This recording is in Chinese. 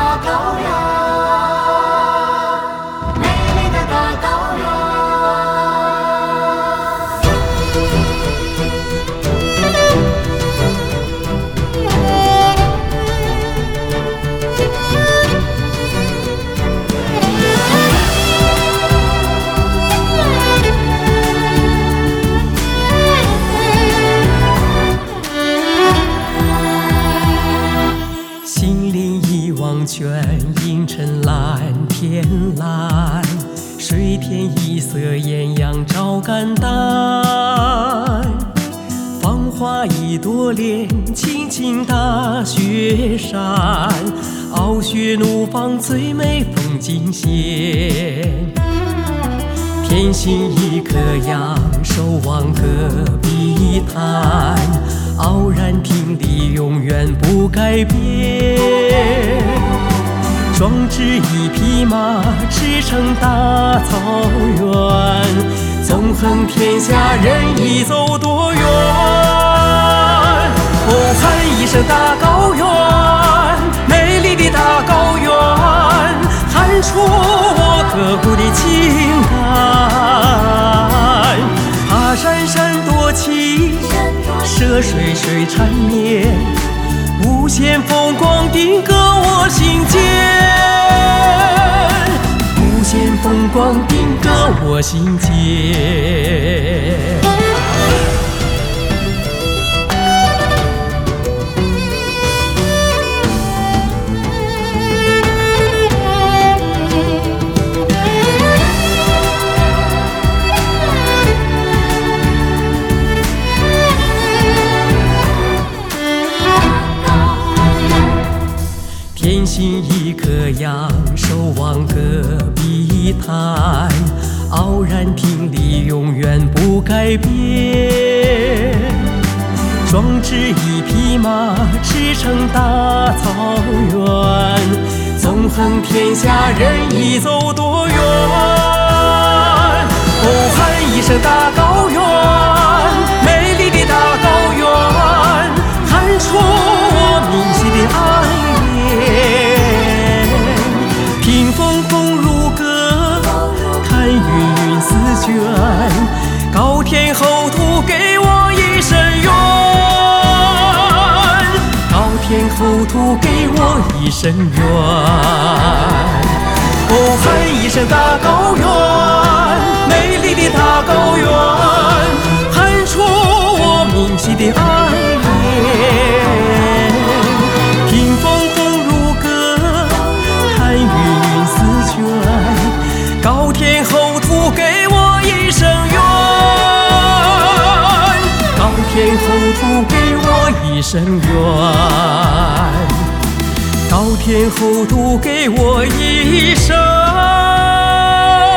大高原，美丽的大高原。 泉映成蓝天蓝，水天一色艳阳照肝胆。芳华一朵莲，青青大雪山，傲雪怒放最美风景线。天心一颗羊，守望戈壁滩，傲然挺立，永远不改变。壮志一匹马，驰骋大草原，纵横天下，任意走多远。哦，喊一声大高原，美丽的大高原，喊出我刻骨的情感。爬山山多情，涉水水缠绵，无限风光定格我心间，无限风光定格我心间。天心一颗羊，守望戈壁滩，傲然挺立，永远不改变。壮志一匹马，驰骋大草原，纵横天下，任意走多远。哦，喊一声大高原，美丽的大高原，喊出我铭心的爱。听风风如歌，看云云似卷，高天厚土给我一生缘，高天厚土给我一生缘。哦，喊一声大高原，美丽的大高原，喊出我铭心的爱恋。听风风如歌，看云云似卷，高天厚土给我一生缘，高天厚土给我一生缘，高天厚土给我一生。